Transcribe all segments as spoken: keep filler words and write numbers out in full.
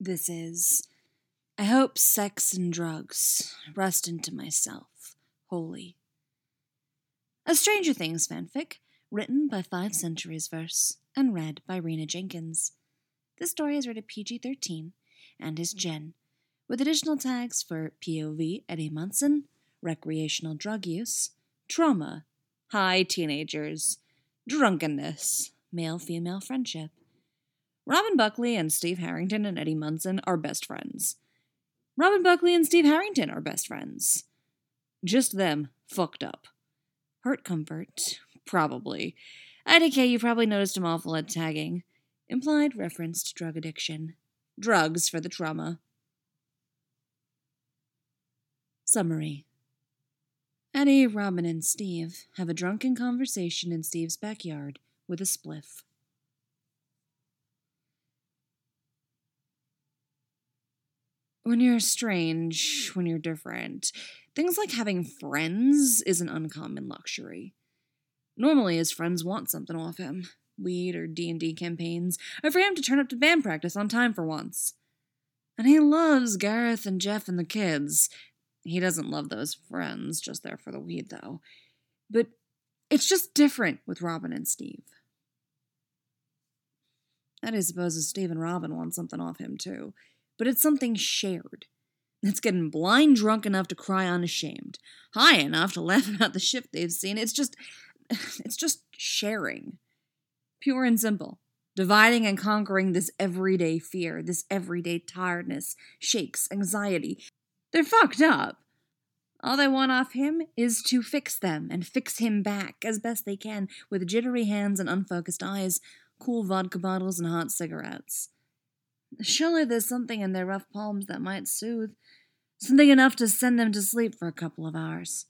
This is, I hope sex and drugs rust into myself, wholly. A Stranger Things fanfic, written by Five Centuries Verse, and read by Rena Jenkins. This story is rated P G thirteen, and is Gen, with additional tags for P O V Eddie Munson, recreational drug use, trauma, high teenagers, drunkenness, male-female friendship. Robin Buckley and Steve Harrington and Eddie Munson are best friends. Robin Buckley and Steve Harrington are best friends. Just them, fucked up. Hurt comfort, probably. I D K, you probably noticed I'm awful at tagging. Implied reference to drug addiction. Drugs for the trauma. Summary. Eddie, Robin, and Steve have a drunken conversation in Steve's backyard with a spliff. When you're strange, when you're different, things like having friends is an uncommon luxury. Normally, his friends want something off him. Weed or D and D campaigns, or for him to turn up to band practice on time for once. And he loves Gareth and Jeff and the kids. He doesn't love those friends, just there for the weed, though. But it's just different with Robin and Steve. Eddie supposes Steve and Robin want something off him, too. But it's something shared. It's getting blind drunk enough to cry unashamed. High enough to laugh about the shit they've seen. It's just... It's just sharing. Pure and simple. Dividing and conquering this everyday fear, this everyday tiredness, shakes, anxiety. They're fucked up. All they want off him is to fix them and fix him back as best they can with jittery hands and unfocused eyes, cool vodka bottles and hot cigarettes. Surely there's something in their rough palms that might soothe. Something enough to send them to sleep for a couple of hours.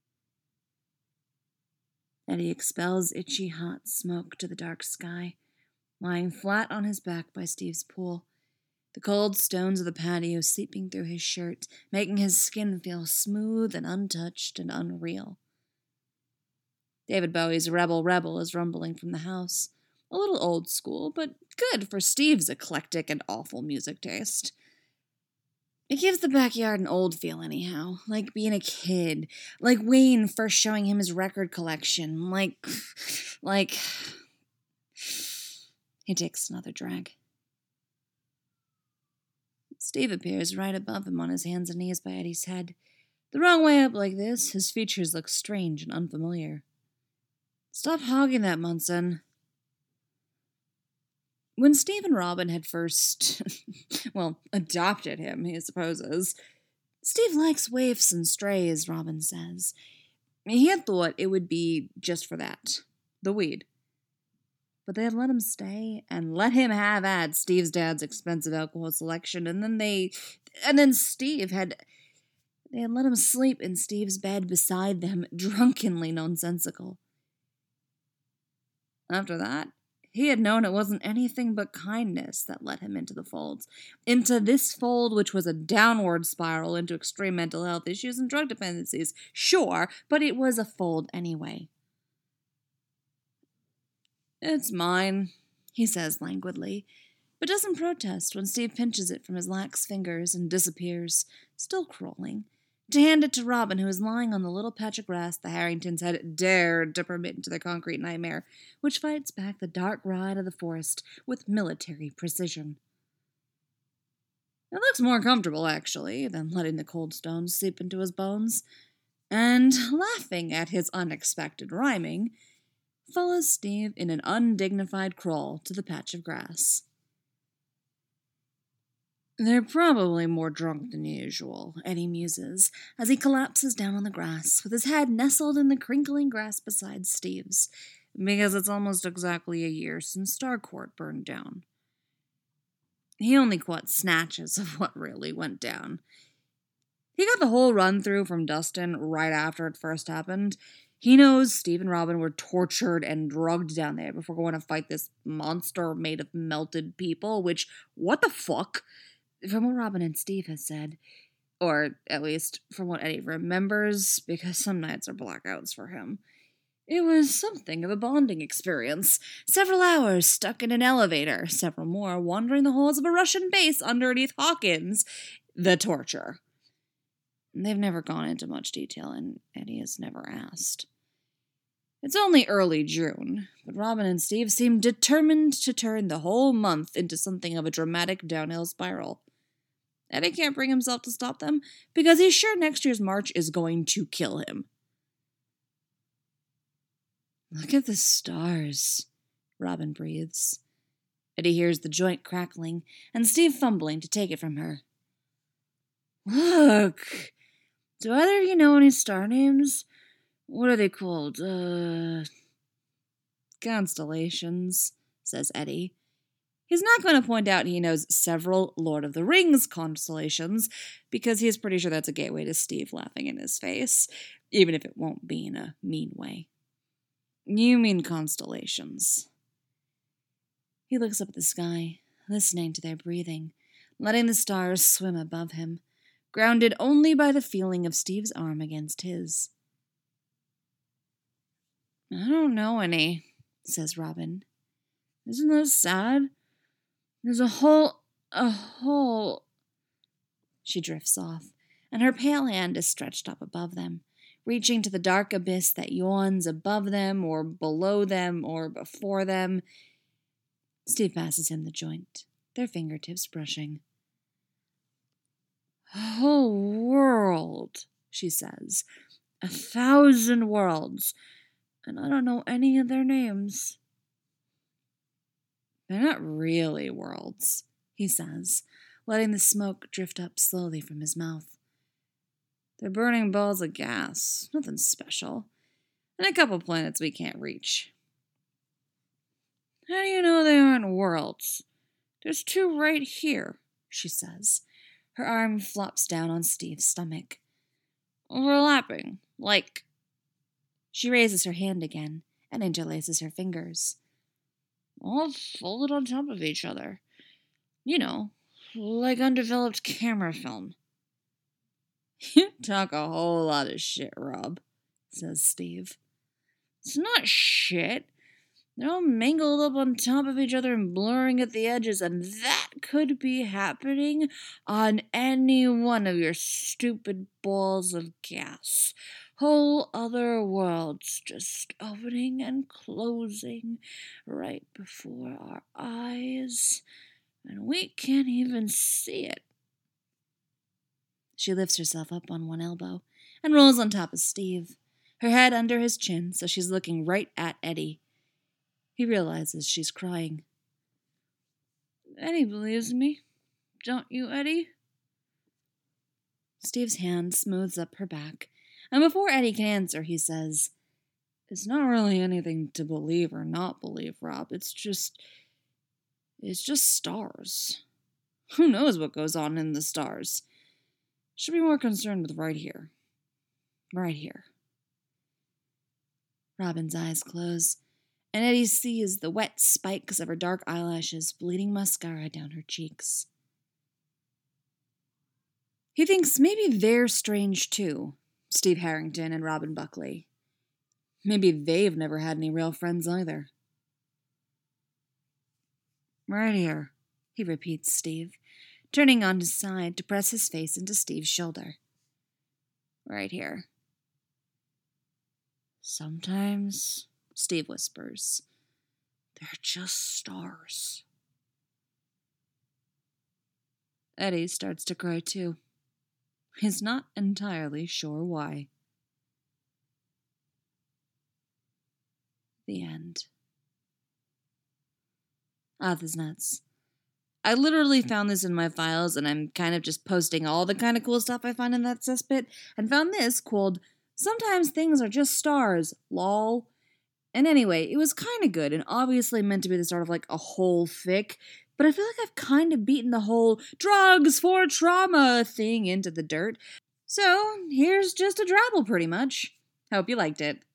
Eddie expels itchy hot smoke to the dark sky, lying flat on his back by Steve's pool, the cold stones of the patio seeping through his shirt, making his skin feel smooth and untouched and unreal. David Bowie's Rebel Rebel is rumbling from the house, a little old school, but good for Steve's eclectic and awful music taste. It gives the backyard an old feel anyhow, like being a kid, like Wayne first showing him his record collection, like, like... He takes another drag. Steve appears right above him on his hands and knees by Eddie's head. The wrong way up like this, his features look strange and unfamiliar. Stop hogging that, Munson. When Steve and Robin had first, well, adopted him, he supposes, Steve likes waifs and strays, Robin says. He had thought it would be just for that, the weed. But they had let him stay and let him have at Steve's dad's expensive alcohol selection, and then they, and then Steve had, they had let him sleep in Steve's bed beside them, drunkenly nonsensical. After that, he had known it wasn't anything but kindness that led him into the folds. Into this fold, which was a downward spiral into extreme mental health issues and drug dependencies. Sure, but it was a fold anyway. It's mine, he says languidly, but doesn't protest when Steve pinches it from his lax fingers and disappears, still crawling, to hand it to Robin, who is lying on the little patch of grass the Harringtons had dared to permit into their concrete nightmare, which fights back the dark ride of the forest with military precision. It looks more comfortable, actually, than letting the cold stones seep into his bones, and, laughing at his unexpected rhyming, follows Steve in an undignified crawl to the patch of grass. They're probably more drunk than usual, Eddie muses, as he collapses down on the grass, with his head nestled in the crinkling grass beside Steve's, because it's almost exactly a year since Starcourt burned down. He only caught snatches of what really went down. He got the whole run-through from Dustin right after it first happened. He knows Steve and Robin were tortured and drugged down there before going to fight this monster made of melted people, which, what the fuck? From what Robin and Steve has said, or at least from what Eddie remembers, because some nights are blackouts for him, It was something of a bonding experience. Several hours stuck in an elevator, several more wandering the halls of a Russian base underneath Hawkins. The torture. They've never gone into much detail, and Eddie has never asked. It's only early June, but Robin and Steve seem determined to turn the whole month into something of a dramatic downhill spiral. Eddie can't bring himself to stop them because he's sure next year's March is going to kill him. Look at the stars, Robin breathes. Eddie hears the joint crackling and Steve fumbling to take it from her. Look! Do either of you know any star names? What are they called? Uh, constellations, says Eddie. He's not going to point out he knows several Lord of the Rings constellations, because he's pretty sure that's a gateway to Steve laughing in his face, even if it won't be in a mean way. You mean constellations. He looks up at the sky, listening to their breathing, letting the stars swim above him, grounded only by the feeling of Steve's arm against his. I don't know any, says Robin. Isn't that sad? There's a whole, a whole... She drifts off, and her pale hand is stretched up above them, reaching to the dark abyss that yawns above them, or below them, or before them. Steve passes him the joint, their fingertips brushing. A whole world, she says. A thousand worlds. And I don't know any of their names. They're not really worlds, he says, letting the smoke drift up slowly from his mouth. They're burning balls of gas, nothing special, and a couple planets we can't reach. How do you know they aren't worlds? There's two right here, she says. Her arm flops down on Steve's stomach. Overlapping, like... She raises her hand again and interlaces her fingers. All folded on top of each other. You know, like undeveloped camera film. You talk a whole lot of shit, Rob, says Steve. It's not shit. They're all mangled up on top of each other and blurring at the edges, and that could be happening on any one of your stupid balls of gas. Whole other worlds just opening and closing right before our eyes, and we can't even see it. She lifts herself up on one elbow and rolls on top of Steve, her head under his chin so she's looking right at Eddie. He realizes she's crying. Eddie believes me. Don't you, Eddie? Steve's hand smooths up her back, and before Eddie can answer, he says, It's not really anything to believe or not believe, Rob. It's just... It's just stars. Who knows what goes on in the stars? Should be more concerned with right here. Right here. Robin's eyes close, and Eddie sees the wet spikes of her dark eyelashes bleeding mascara down her cheeks. He thinks maybe they're strange too, Steve Harrington and Robin Buckley. Maybe they've never had any real friends either. Right here, he repeats Steve, turning on his side to press his face into Steve's shoulder. Right here. Sometimes, Steve whispers, they're just stars. Eddie starts to cry too. He's not entirely sure why. The end. Ah, this is nuts. I literally found this in my files, and I'm kind of just posting all the kind of cool stuff I find in that cesspit, and found this called Sometimes Things Are Just Stars, lol. And anyway, it was kind of good, and obviously meant to be the start of like a whole fic, but I feel like I've kind of beaten the whole drugs for trauma thing into the dirt. So, here's just a drabble pretty much. Hope you liked it.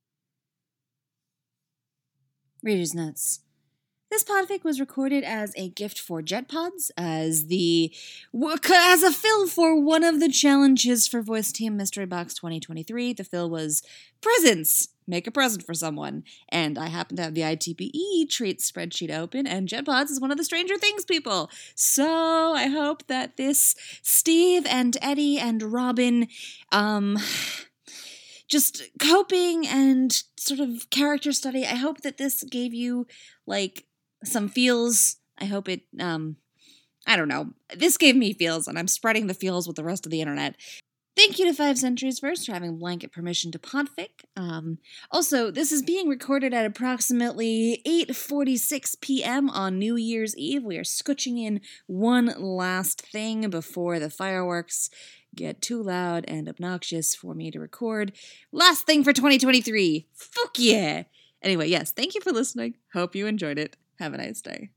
Reader's Notes. This podfic was recorded as a gift for JetPods, as the as a fill for one of the challenges for Voice Team Mystery Box twenty twenty-three. The fill was presents. make a present for someone. And I happen to have the I T B E treats spreadsheet open, and JetPods is one of the Stranger Things people. So I hope that this Steve and Eddie and Robin, um, just coping and sort of character study, I hope that this gave you, like, some feels. I hope it, um, I don't know. This gave me feels, and I'm spreading the feels with the rest of the internet. Thank you to Five Centuries Verse for having blanket permission to podfic. Um, also, this is being recorded at approximately eight forty-six p.m. on New Year's Eve. We are scooching in one last thing before the fireworks get too loud and obnoxious for me to record. Last thing for twenty twenty-three. Fuck yeah! Anyway, yes, thank you for listening. Hope you enjoyed it. Have a nice day.